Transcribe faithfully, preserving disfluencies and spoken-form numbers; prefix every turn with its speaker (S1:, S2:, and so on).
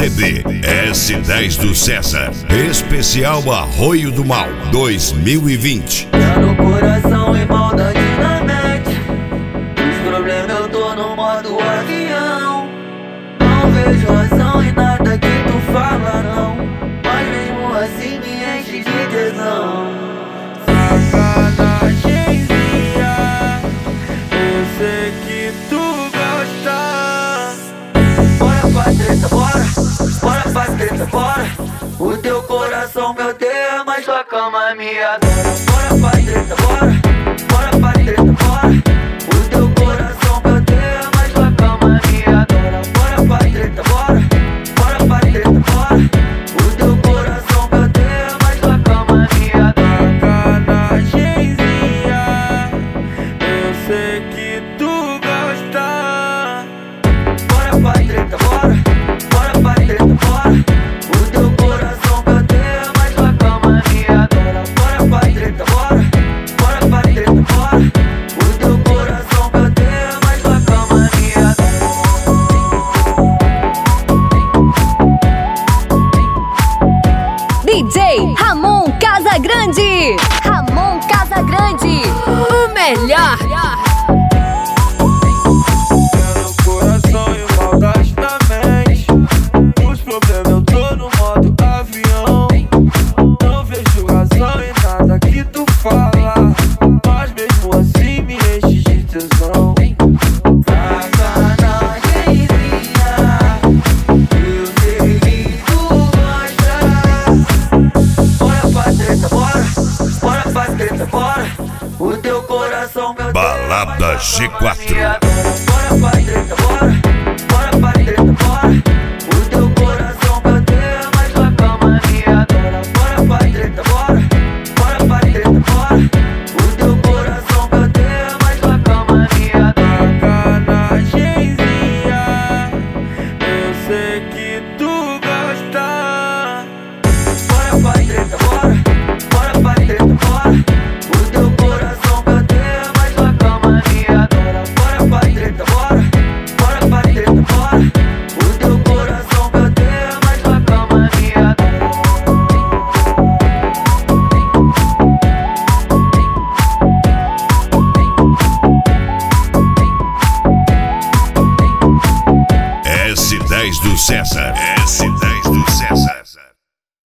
S1: C D S dez do César, especial Arroio do Mal dois mil e vinte.
S2: Tá no coração e maldade na mente. Os problemas eu tô no modo avião. Não vejo razão em nada que tu fala não, mas mesmo assim me enche de tesão.
S3: Sacanagemzinha, eu sei que tu gosta.
S2: Bora pra treta, bora, bora pra treta, bora. O teu coração me odeia, mas tua cama me adora. Bora pra treta, bora, bora pra treta, bora. O teu coração me odeia, mas tua cama me adora. Bora pra treta, bora, bora pra treta, bora. O teu coração me odeia, mas tua cama me adora.
S3: Sacanagemzinha, eu sei que tu gosta.
S2: Bora pra treta, bora, bora pra treta, bora. O teu coração me odeia, mas tua cama me adora. Bora pra treta, bora, bora pra treta, bora. O teu coração me odeia, mas tua cama me adora.
S4: D J Ramon Casagrande. Ramon Casagrande, o melhor.
S3: Meu coração e maldade na mente. Os problemas eu tô no modo avião. Não vejo razão em nada que tu fala, mas mesmo assim me enche de tesão.
S2: Sacanagemzinha, eu sei que tu gosta. Bora pra treta, bora, bora pra treta, bora. O teu coração me odeia,
S1: Balada
S2: mas tua
S1: G
S2: cama
S1: quatro.
S2: me adora.